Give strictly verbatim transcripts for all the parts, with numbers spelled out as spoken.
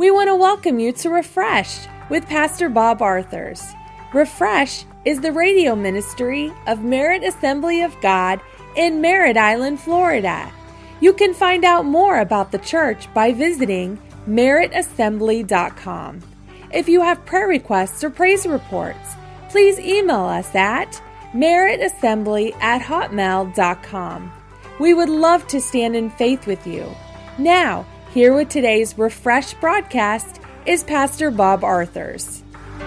We want to welcome you to Refreshed with Pastor Bob Arthurs. Refresh is the radio ministry of Merritt Assembly of God in Merritt Island, Florida. You can find out more about the church by visiting merritt assembly dot com. If you have prayer requests or praise reports, please email us at merritt assembly at hotmail dot com. We would love to stand in faith with you. Now, here with today's Refresh broadcast is Pastor Bob Arthurs.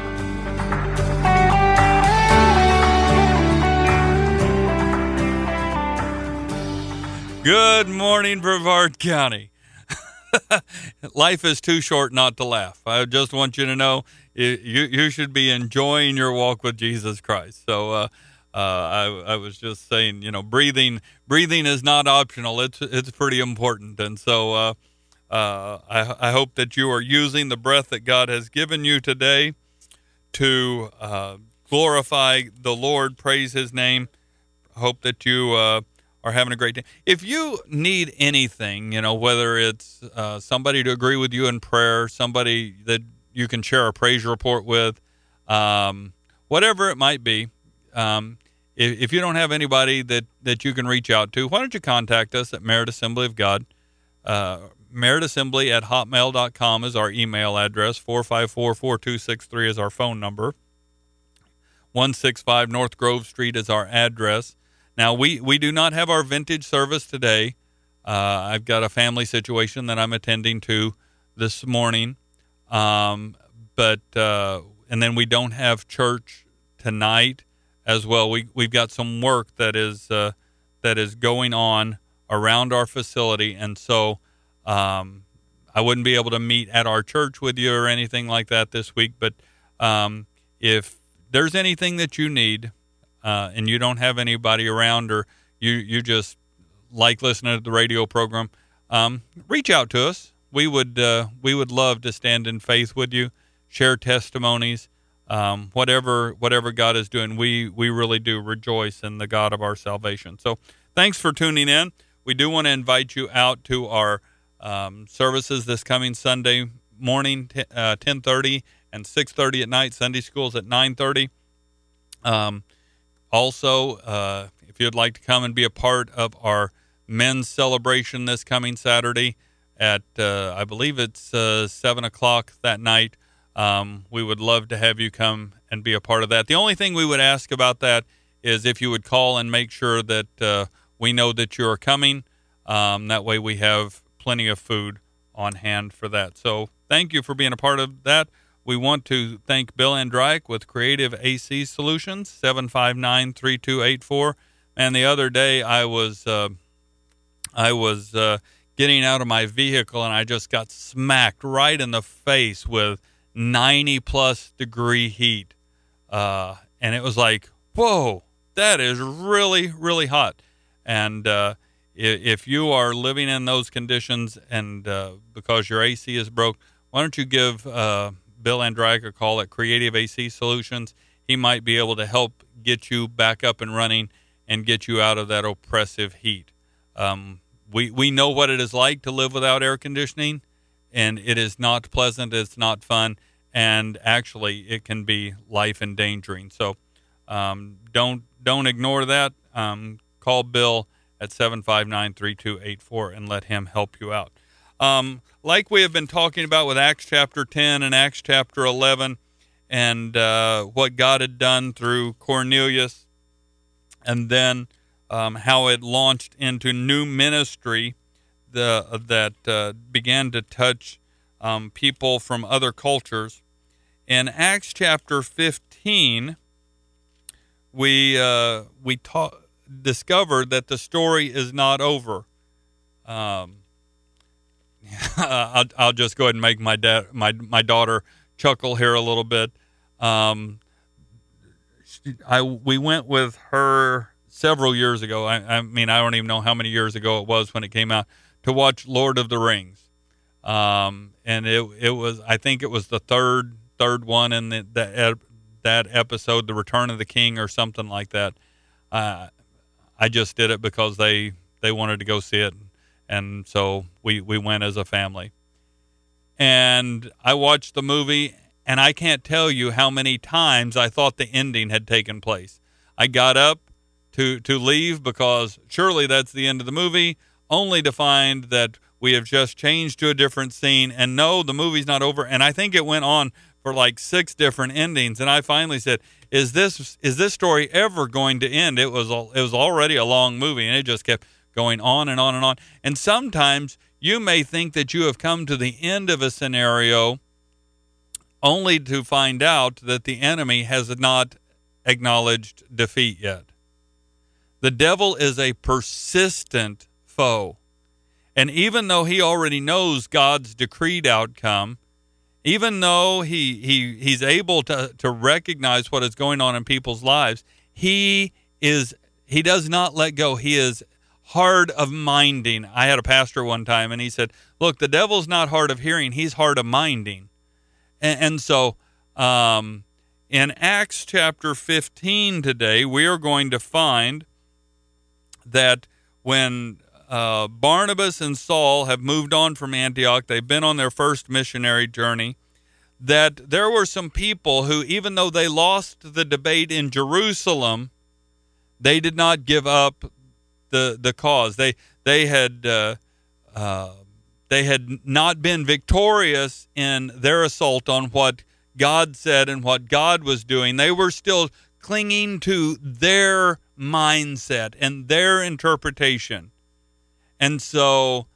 Good morning, Brevard County. Life is too short not to laugh. I just want you to know you you should be enjoying your walk with Jesus Christ. So uh, uh, I, I was just saying, you know, breathing breathing is not optional. It's it's pretty important. And so uh, uh, I, I hope that you are using the breath that God has given you today to uh, glorify the Lord, praise His name. I hope that you uh, are having a great day. If you need anything, you know, whether it's uh, somebody to agree with you in prayer, somebody that you can share a praise report with, um, whatever it might be, um, if, if you don't have anybody that, that you can reach out to, why don't you contact us at Merritt Assembly of God? Uh, merritt assembly at hotmail dot com is our email address. four five four, four two six three is our phone number. one sixty-five North Grove Street is our address. Now, we, we do not have our vintage service today. Uh, I've got a family situation that I'm attending to this morning. Um, but, uh, and then we don't have church tonight as well. We, we've got some work that is, uh, that is going on around our facility. And so, um, I wouldn't be able to meet at our church with you or anything like that this week. But, um, if there's anything that you need, Uh, and you don't have anybody around, or you, you just like listening to the radio program, um, reach out to us. We would uh, we would love to stand in faith with you, share testimonies, um, whatever whatever God is doing. We we really do rejoice in the God of our salvation. So thanks for tuning in. We do want to invite you out to our um, services this coming Sunday morning, t- uh, ten thirty and six thirty at night. Sunday school's at nine thirty. Um, Also, uh, if you'd like to come and be a part of our men's celebration this coming Saturday at, uh, I believe it's uh, seven o'clock that night, um, we would love to have you come and be a part of that. The only thing we would ask about that is if you would call and make sure that uh, we know that you're coming. Um, that way we have plenty of food on hand for that. So thank you for being a part of that. We want to thank Bill Andreyek with Creative A C Solutions, seven five nine, three two eight four. And the other day I was uh, I was uh, getting out of my vehicle, and I just got smacked right in the face with ninety plus degree heat. Uh, and it was like, whoa, that is really, really hot. And uh, if you are living in those conditions and uh, because your A C is broke, why don't you give uh, Bill Andreyek a call at Creative A C Solutions. He might be able to help get you back up and running and get you out of that oppressive heat. Um, we, we know what it is like to live without air conditioning, and it is not pleasant. It's not fun, and actually it can be life endangering. So um, don't don't ignore that. Um, call Bill at seven five nine, three two eight four and let him help you out. Um, like we have been talking about with Acts chapter ten and Acts chapter eleven, and uh, what God had done through Cornelius, and then um, how it launched into new ministry the, that uh, began to touch um, people from other cultures. In Acts chapter fifteen, we uh, we ta- discovered that the story is not over. Um, I'll, I'll just go ahead and make my dad, my my daughter chuckle here a little bit. Um, she, I we went with her several years ago. I, I mean, I don't even know how many years ago it was when it came out, to watch Lord of the Rings. Um, and it it was I think it was the third third one in the, that that episode, The Return of the King or something like that. Uh, I just did it because they they wanted to go see it. And so we, we went as a family. and I watched the movie, and I can't tell you how many times I thought the ending had taken place. I got up to to leave because surely that's the end of the movie, only to find that we have just changed to a different scene, and no, the movie's not over. And I think it went on for like six different endings, and I finally said, "Is this is this story ever going to end?" It was it was already a long movie, and it just kept going on and on and on. And sometimes you may think that you have come to the end of a scenario, only to find out that the enemy has not acknowledged defeat yet. The devil is a persistent foe. And even though he already knows God's decreed outcome, even though he he he's able to, to recognize what is going on in people's lives, he is he does not let go. He is hard of minding. I had a pastor one time, and he said, "Look, the devil's not hard of hearing; he's hard of minding." And, and so, um, in Acts chapter fifteen today, we are going to find that when uh, Barnabas and Saul have moved on from Antioch, they've been on their first missionary journey, that there were some people who, even though they lost the debate in Jerusalem, they did not give up the the cause. They they had uh, uh, they had not been victorious in their assault on what God said and what God was doing. They were still clinging to their mindset and their interpretation. And so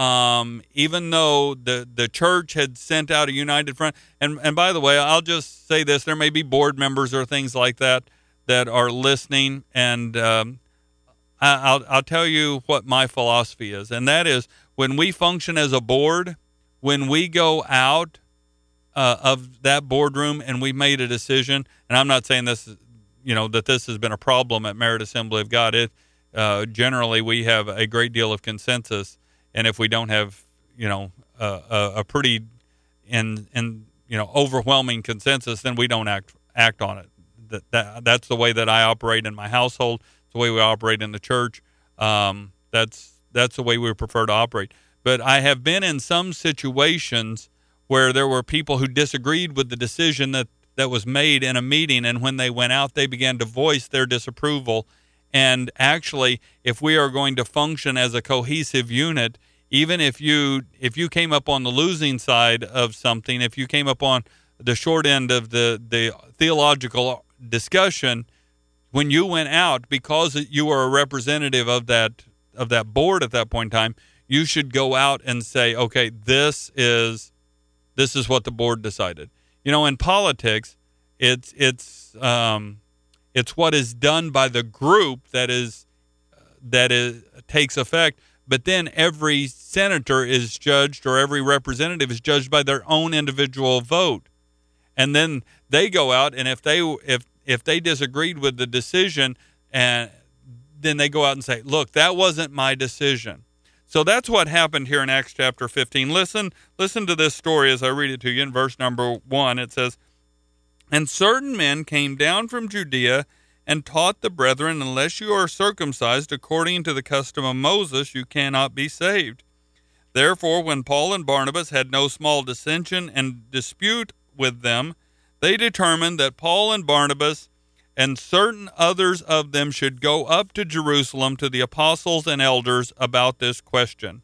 um, even though the, the church had sent out a united front, and, and by the way, I'll just say this, there may be board members or things like that that are listening, and um, I, I'll, I'll tell you what my philosophy is, and that is when we function as a board, when we go out uh, of that boardroom and we made a decision, and I'm not saying this, you know, that this has been a problem at Merit Assembly of God. It uh, generally we have a great deal of consensus, and if we don't have, you know, uh, a, a pretty and and you know overwhelming consensus, then we don't act act on it. That, that that's the way that I operate in my household. It's the way we operate in the church. Um, that's that's the way we prefer to operate. But I have been in some situations where there were people who disagreed with the decision that, that was made in a meeting, and when they went out, they began to voice their disapproval. And actually, if we are going to function as a cohesive unit, even if you if you came up on the losing side of something, if you came up on the short end of the, the theological discussion, when you went out, because you were a representative of that of that board at that point in time, you should go out and say, okay, this is this is what the board decided. You know, in politics, it's it's um, it's what is done by the group that is that is takes effect. But then every senator is judged, or every representative is judged by their own individual vote. And then they go out, and if they if if they disagreed with the decision, and then they go out and say, look, that wasn't my decision. So that's what happened here in Acts chapter fifteen. Listen, listen to this story as I read it to you in verse number one. It says, "And certain men came down from Judea and taught the brethren, unless you are circumcised according to the custom of Moses, you cannot be saved. Therefore, when Paul and Barnabas had no small dissension and dispute with them, they determined that Paul and Barnabas and certain others of them should go up to Jerusalem to the apostles and elders about this question.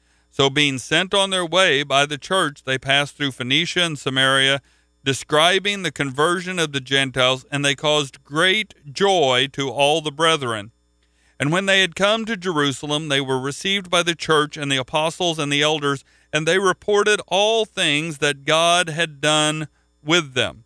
So being sent on their way by the church, they passed through Phoenicia and Samaria, describing the conversion of the Gentiles, and they caused great joy to all the brethren. And when they had come to Jerusalem, they were received by the church and the apostles and the elders, and they reported all things that God had done with them.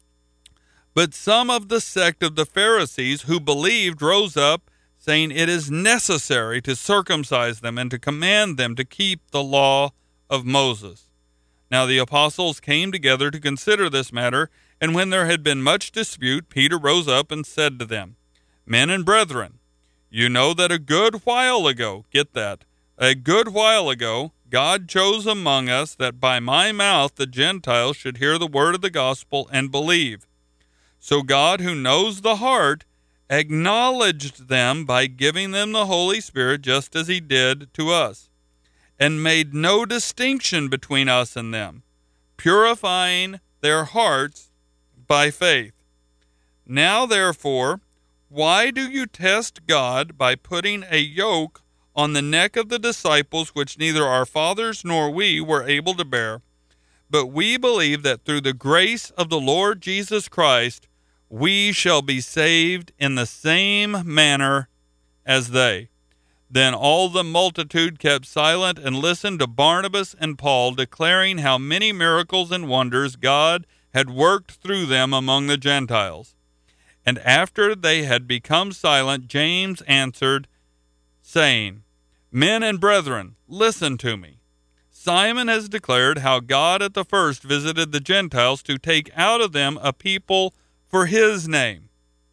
But some of the sect of the Pharisees who believed rose up, saying, it is necessary to circumcise them and to command them to keep the law of Moses. Now the apostles came together to consider this matter, and when there had been much dispute, Peter rose up and said to them, Men and brethren, you know that a good while ago, get that, a good while ago, God chose among us that by my mouth the Gentiles should hear the word of the gospel and believe. So God, who knows the heart, acknowledged them by giving them the Holy Spirit, just as he did to us. and made no distinction between us and them, purifying their hearts by faith. Now, therefore, why do you test God by putting a yoke on the neck of the disciples which neither our fathers nor we were able to bear? But we believe that through the grace of the Lord Jesus Christ, we shall be saved in the same manner as they. Then all the multitude kept silent and listened to Barnabas and Paul, declaring how many miracles and wonders God had worked through them among the Gentiles. And after they had become silent, James answered, saying, Men and brethren, listen to me. Simon has declared how God at the first visited the Gentiles to take out of them a people for his name.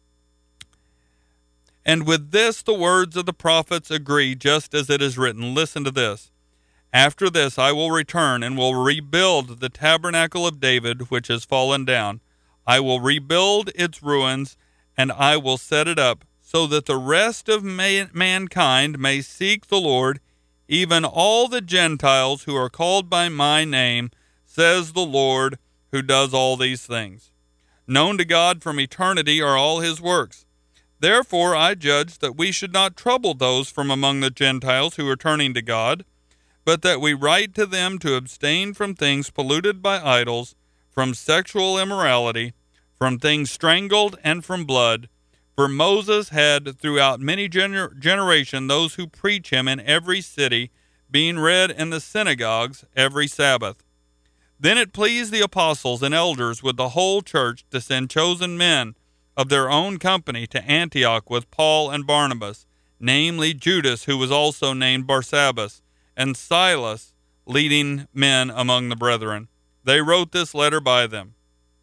And with this the words of the prophets agree, just as it is written. Listen to this. After this I will return and will rebuild the tabernacle of David, which has fallen down. I will rebuild its ruins, and I will set it up, so that the rest of man- mankind may seek the Lord, even all the Gentiles who are called by my name, says the Lord, who does all these things. Known to God from eternity are all his works. Therefore I judge that we should not trouble those from among the Gentiles who are turning to God, but that we write to them to abstain from things polluted by idols, from sexual immorality, from things strangled, and from blood. For Moses had throughout many gener- generations those who preach him in every city, being read in the synagogues every Sabbath. Then it pleased the apostles and elders with the whole church to send chosen men of their own company to Antioch with Paul and Barnabas, namely Judas, who was also named Barsabbas, and Silas, leading men among the brethren. They wrote this letter by them.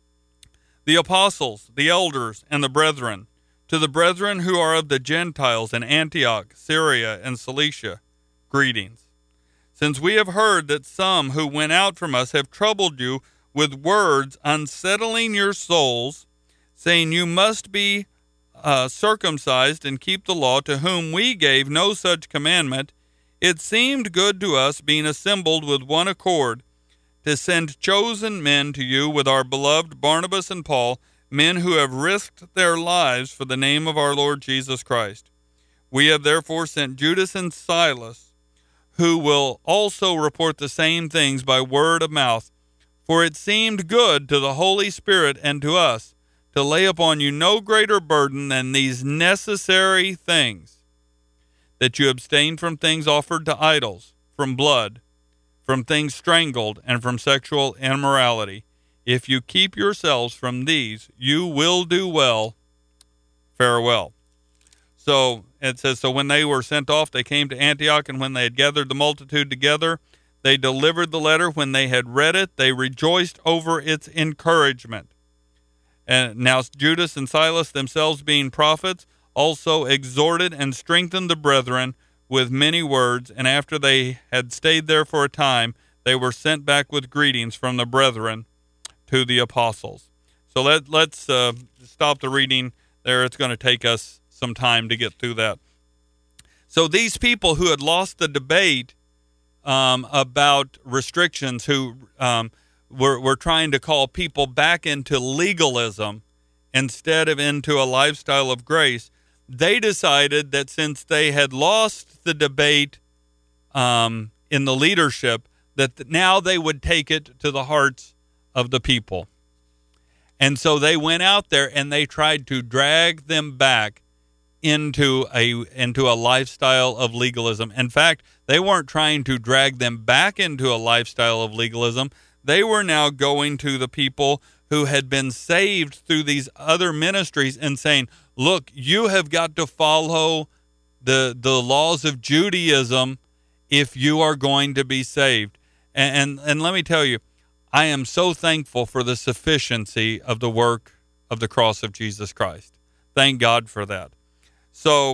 The apostles, the elders, and the brethren, to the brethren who are of the Gentiles in Antioch, Syria, and Cilicia, greetings. Since we have heard that some who went out from us have troubled you with words, unsettling your souls, saying you must be uh, circumcised and keep the law, to whom we gave no such commandment, it seemed good to us, being assembled with one accord, to send chosen men to you with our beloved Barnabas and Paul, men who have risked their lives for the name of our Lord Jesus Christ. We have therefore sent Judas and Silas, who will also report the same things by word of mouth, for it seemed good to the Holy Spirit and to us to lay upon you no greater burden than these necessary things, that you abstain from things offered to idols, from blood, from things strangled, and from sexual immorality. If you keep yourselves from these, you will do well. Farewell. So it says, so when they were sent off, they came to Antioch, and when they had gathered the multitude together, they delivered the letter. When they had read it, they rejoiced over its encouragement. And now Judas and Silas, themselves being prophets, also exhorted and strengthened the brethren with many words. And after they had stayed there for a time, they were sent back with greetings from the brethren to the apostles. So let, let's uh, stop the reading there. It's going to take us some time to get through that. So these people who had lost the debate um, about restrictions, who um, were, were trying to call people back into legalism instead of into a lifestyle of grace, they decided that since they had lost the debate um, in the leadership, that now they would take it to the hearts of the people. And so they went out there and they tried to drag them back into a into a lifestyle of legalism. In fact, they weren't trying to drag them back into a lifestyle of legalism. They were now going to the people who had been saved through these other ministries and saying, look, you have got to follow the the laws of Judaism if you are going to be saved. And, and and let me tell you, I am so thankful for the sufficiency of the work of the cross of Jesus Christ. Thank God for that. So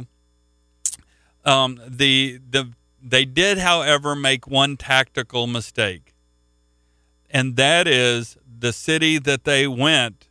um, the the they did, however, make one tactical mistake, and that is the city that they went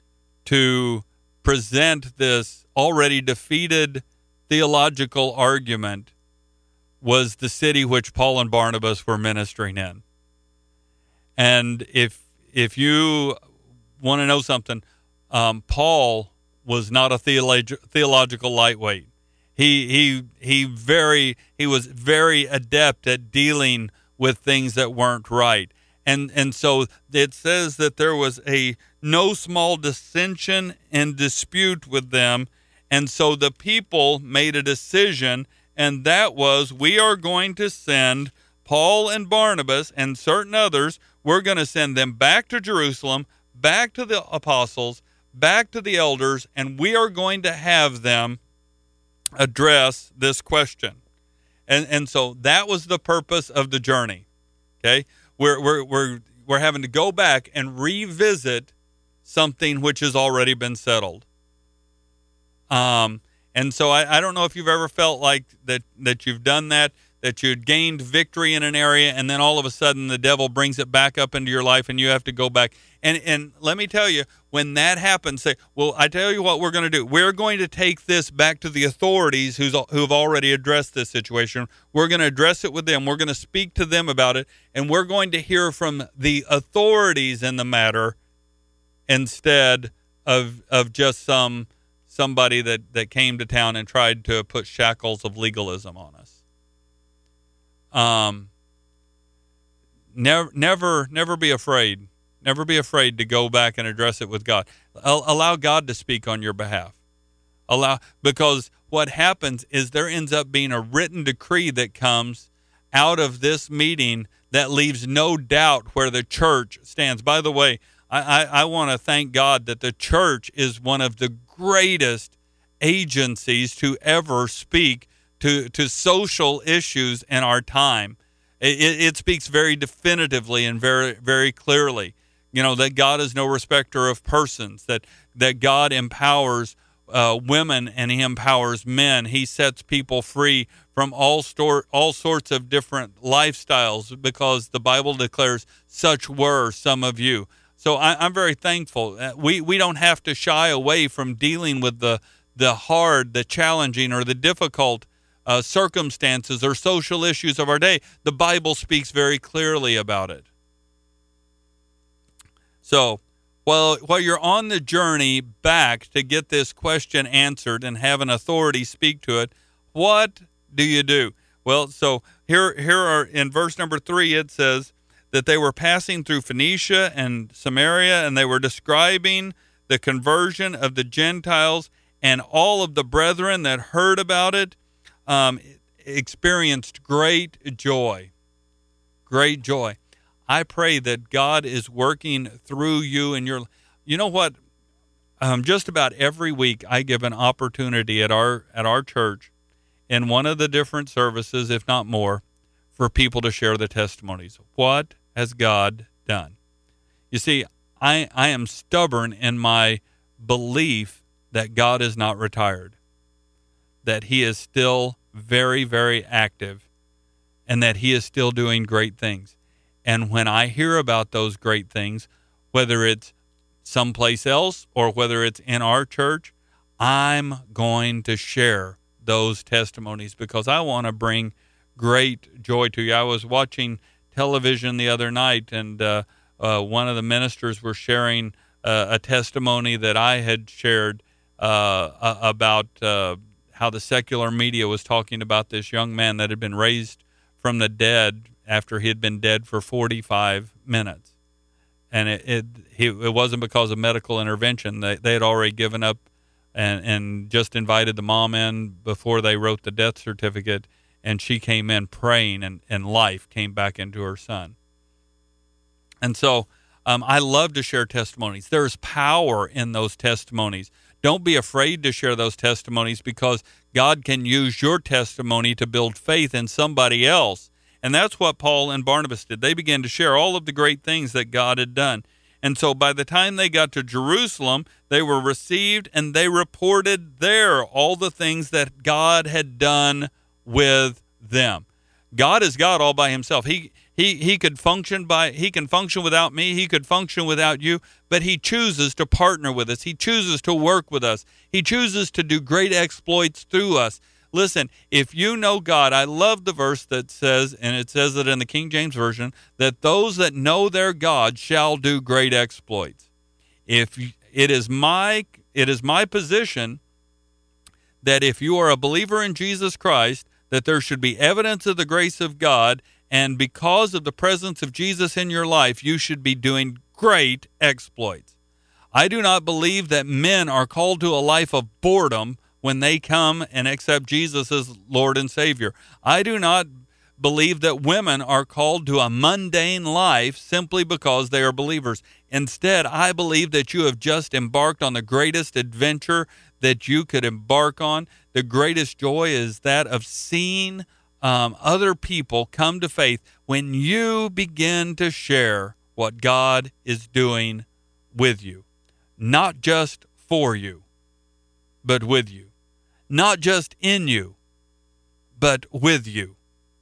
to present this already defeated theological argument was the city which Paul and Barnabas were ministering in. And if if you want to know something, um, Paul was not a theolog- theological lightweight. He he he very he was very adept at dealing with things that weren't right. And and so it says that there was a no small dissension and dispute with them. And so the people made a decision, and that was, we are going to send Paul and Barnabas and certain others. We're going to send them back to Jerusalem, back to the apostles, back to the elders, and we are going to have them address this question. And and so that was the purpose of the journey. Okay? We're we're we're we're having to go back and revisit something which has already been settled. Um and so I, I don't know if you've ever felt like that that you've done that, that you'd gained victory in an area, and then all of a sudden the devil brings it back up into your life and you have to go back. And and let me tell you, when that happens, say, well, I tell you what we're going to do. We're going to take this back to the authorities who's who've already addressed this situation. We're going to address it with them. We're going to speak to them about it, and we're going to hear from the authorities in the matter instead of of just some somebody that, that came to town and tried to put shackles of legalism on us. Um, never, never, never be afraid. Never be afraid to go back and address it with God. Allow God to speak on your behalf. Allow, because what happens is there ends up being a written decree that comes out of this meeting that leaves no doubt where the church stands. By the way, I, I, I want to thank God that the church is one of the greatest agencies to ever speak to, to social issues in our time. It, it speaks very definitively and very, very clearly. You know, that God is no respecter of persons, that, that God empowers uh, women and he empowers men. He sets people free from all, store, all sorts of different lifestyles, because the Bible declares such were some of you. So I, I'm very thankful. We we don't have to shy away from dealing with the the hard, the challenging, or the difficult uh, circumstances or social issues of our day. The Bible speaks very clearly about it. So while while you're on the journey back to get this question answered and have an authority speak to it, what do you do? Well, so here here are in verse number three, it says that they were passing through Phoenicia and Samaria, and they were describing the conversion of the Gentiles, and all of the brethren that heard about it um, experienced great joy. Great joy. I pray that God is working through you and your. You know what? Um, just about every week, I give an opportunity at our at our church, in one of the different services, if not more, for people to share the testimonies. What has God done? You see, I, I am stubborn in my belief that God is not retired, that he is still very, very active, and that he is still doing great things. And when I hear about those great things, whether it's someplace else or whether it's in our church, I'm going to share those testimonies because I want to bring great joy to you. I was watching television the other night, and uh, uh, one of the ministers were sharing uh, a testimony that I had shared uh, about uh, how the secular media was talking about this young man that had been raised from the dead after he had been dead for forty-five minutes. And it it, he, it wasn't because of medical intervention. They, they had already given up and, and just invited the mom in before they wrote the death certificate. And she came in praying, and, and life came back into her son. And so um, I love to share testimonies. There's power in those testimonies. Don't be afraid to share those testimonies, because God can use your testimony to build faith in somebody else. And that's what Paul and Barnabas did. They began to share all of the great things that God had done. And so by the time they got to Jerusalem, they were received, and they reported there all the things that God had done with them. God is God all by himself. He he he could function by he can function without me. He could function without you, but he chooses to partner with us. He chooses to work with us. He chooses to do great exploits through us. Listen, if you know God, I love the verse that says, and it says it in the King James Version, that those that know their God shall do great exploits. If it is my it is my position that if you are a believer in Jesus Christ, that there should be evidence of the grace of God, and because of the presence of Jesus in your life, you should be doing great exploits. I do not believe that men are called to a life of boredom when they come and accept Jesus as Lord and Savior. I do not believe that women are called to a mundane life simply because they are believers. Instead, I believe that you have just embarked on the greatest adventure that you could embark on. The greatest joy is that of seeing um, other people come to faith when you begin to share what God is doing with you. Not just for you, but with you. Not just in you, but with you.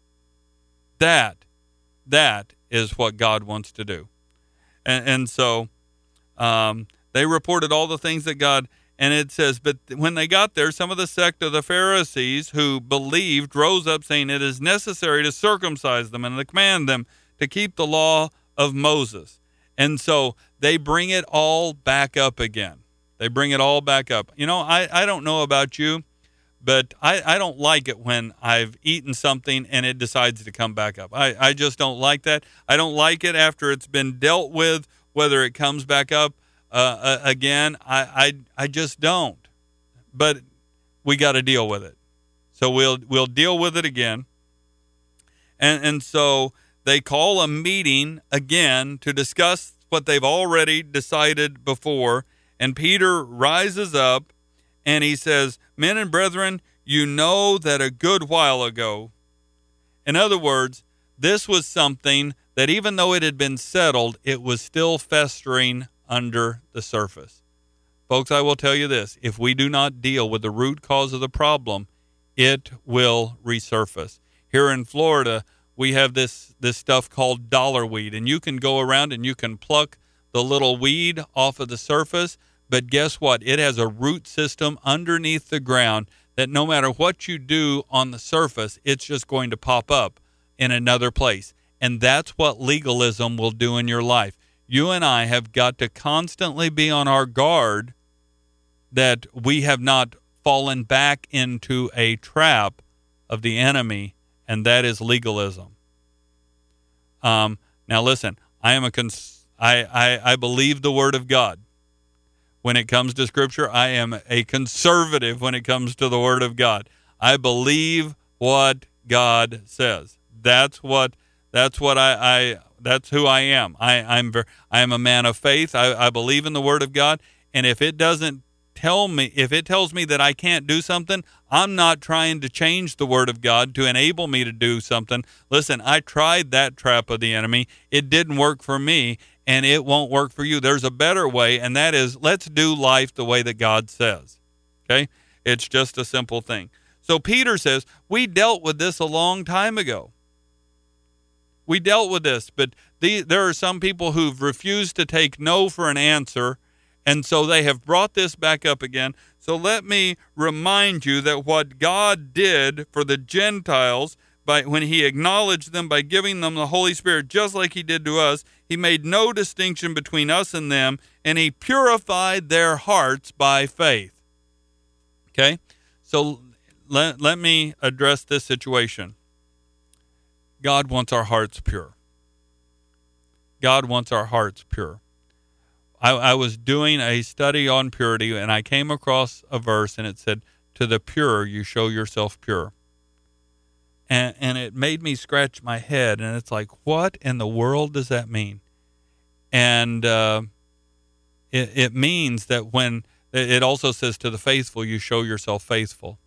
That, that is what God wants to do. And, and so um, they reported all the things that God, and it says, but when they got there, some of the sect of the Pharisees who believed rose up saying, it is necessary to circumcise them and to command them to keep the law of Moses. And so they bring it all back up again. They bring it all back up. You know, I, I don't know about you, but I, I don't like it when I've eaten something and it decides to come back up. I, I just don't like that. I don't like it after it's been dealt with, whether it comes back up uh, uh, again. I, I I just don't. But we got to deal with it. So we'll we'll deal with it again. And and so they call a meeting again to discuss what they've already decided before. And Peter rises up and he says, men and brethren, you know that a good while ago. In other words, this was something that even though it had been settled, it was still festering under the surface. Folks, I will tell you this. If we do not deal with the root cause of the problem, it will resurface. Here in Florida, we have this, this stuff called dollar weed, and you can go around and you can pluck the little weed off of the surface, but guess what? It has a root system underneath the ground that no matter what you do on the surface, it's just going to pop up in another place. And that's what legalism will do in your life. You and I have got to constantly be on our guard that we have not fallen back into a trap of the enemy, and that is legalism. Um, now listen, I am a cons- I, I, I believe the Word of God. When it comes to Scripture, I am a conservative when it comes to the Word of God. I believe what God says. That's what that's what I, I that's who I am. I, I'm ver- I am a man of faith. I, I believe in the Word of God. And if it doesn't tell me, if it tells me that I can't do something, I'm not trying to change the Word of God to enable me to do something. Listen, I tried that trap of the enemy. It didn't work for me. And it won't work for you. There's a better way, and that is let's do life the way that God says. Okay? It's just a simple thing. So Peter says, we dealt with this a long time ago. We dealt with this, but the, there are some people who've refused to take no for an answer, and so they have brought this back up again. So let me remind you that what God did for the Gentiles, by when he acknowledged them by giving them the Holy Spirit, just like he did to us, he made no distinction between us and them, and he purified their hearts by faith. Okay? So let, let me address this situation. God wants our hearts pure. God wants our hearts pure. I, I was doing a study on purity, and I came across a verse, and it said, to the pure you show yourself pure. And, and it made me scratch my head, and it's like, what in the world does that mean? And uh, it, it means that when, it also says to the faithful, you show yourself faithful.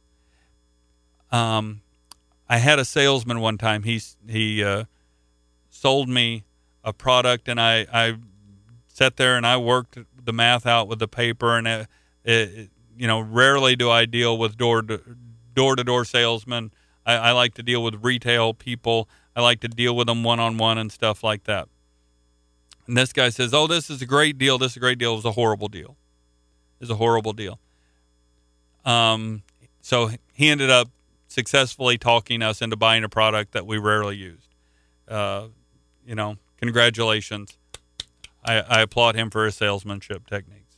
Um, I had a salesman one time, he, he uh, sold me a product, and I, I sat there and I worked the math out with the paper, and it, it, you know, rarely do I deal with door to, door-to-door salesmen. I, I like to deal with retail people. I like to deal with them one-on-one and stuff like that. And this guy says, oh, this is a great deal. This is a great deal. It was a horrible deal. It was a horrible deal. Um, so he ended up successfully talking us into buying a product that we rarely used. Uh, you know, congratulations. I, I applaud him for his salesmanship techniques.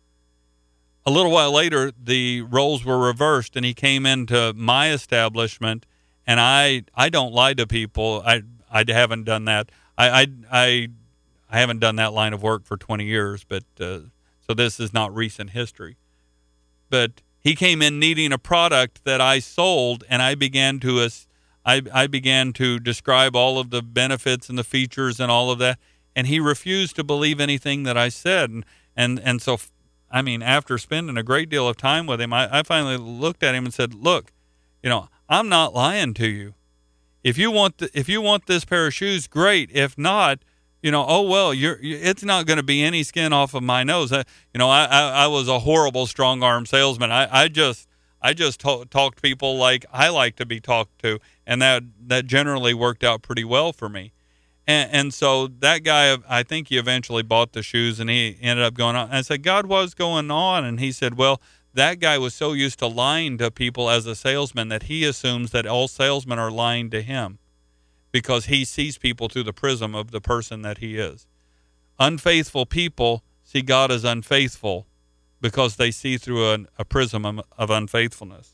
A little while later, the roles were reversed, and he came into my establishment, and I I don't lie to people. I I haven't done that. I I I, I haven't done that line of work for twenty years, but uh, so this is not recent history. But he came in needing a product that I sold, and I began to I I began to describe all of the benefits and the features and all of that, and he refused to believe anything that I said, and and and so. I mean, after spending a great deal of time with him, I, I finally looked at him and said, look, you know, I'm not lying to you. If you want the, if you want this pair of shoes, great. If not, you know, oh, well, you're, it's not going to be any skin off of my nose. I, you know, I, I, I was a horrible strong arm salesman. I, I just I just to- talked to people like I like to be talked to, and that, that generally worked out pretty well for me. And, and so that guy, I think he eventually bought the shoes, and he ended up going on. And I said, God, what's going on? And he said, well, that guy was so used to lying to people as a salesman that he assumes that all salesmen are lying to him because he sees people through the prism of the person that he is. Unfaithful people see God as unfaithful because they see through a, a prism of, of unfaithfulness.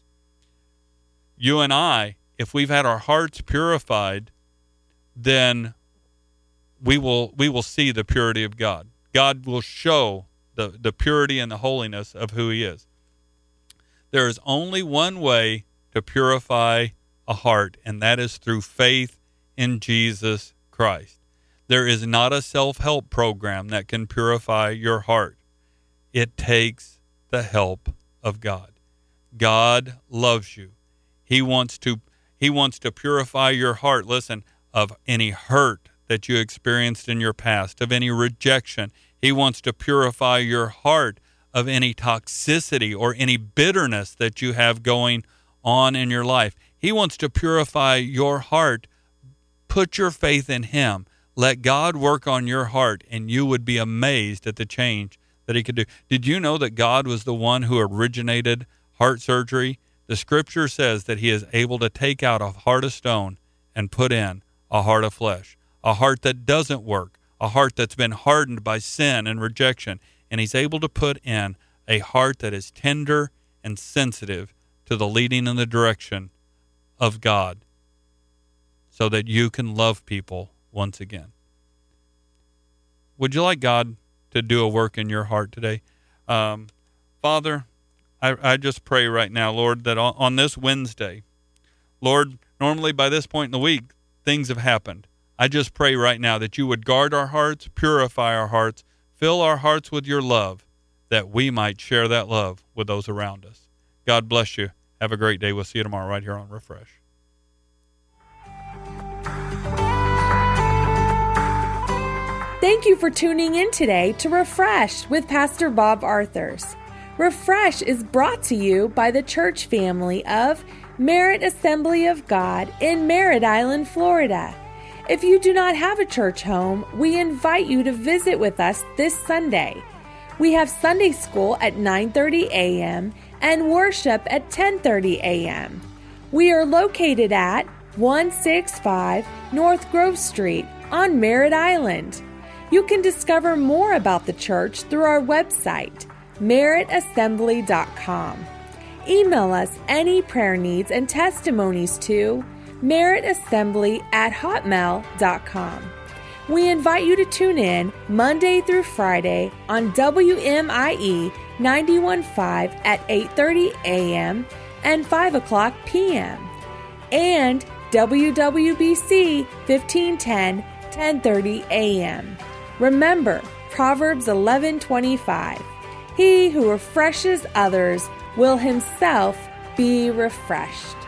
You and I, if we've had our hearts purified, then we will we will see the purity of God. God will show the, the purity and the holiness of who he is. There is only one way to purify a heart, and that is through faith in Jesus Christ. There is not a self-help program that can purify your heart. It takes the help of God. God loves you. He wants to he wants to purify your heart, listen, of any hurt that you experienced in your past, of any rejection. He wants to purify your heart of any toxicity or any bitterness that you have going on in your life. He wants to purify your heart. Put your faith in him. Let God work on your heart, and you would be amazed at the change that he could do. Did you know that God was the one who originated heart surgery? The scripture says that he is able to take out a heart of stone and put in a heart of flesh. A heart that doesn't work, a heart that's been hardened by sin and rejection, and he's able to put in a heart that is tender and sensitive to the leading and the direction of God so that you can love people once again. Would you like God to do a work in your heart today? Um, Father, I, I just pray right now, Lord, that on, on this Wednesday, Lord, normally by this point in the week, things have happened. I just pray right now that you would guard our hearts, purify our hearts, fill our hearts with your love, that we might share that love with those around us. God bless you. Have a great day. We'll see you tomorrow right here on Refresh. Thank you for tuning in today to Refresh with Pastor Bob Arthurs. Refresh is brought to you by the church family of Merritt Assembly of God in Merritt Island, Florida. If you do not have a church home, we invite you to visit with us this Sunday. We have Sunday school at nine thirty a.m. and worship at ten thirty a.m. We are located at one sixty-five North Grove Street on Merritt Island. You can discover more about the church through our website, merritt assembly dot com. Email us any prayer needs and testimonies to merritt assembly at hotmail dot com. We invite you to tune in Monday through Friday on W M I E ninety-one point five at eight thirty a.m. and five o'clock p.m. and W W B C fifteen ten, ten thirty a.m. Remember Proverbs eleven twenty-five. He who refreshes others will himself be refreshed.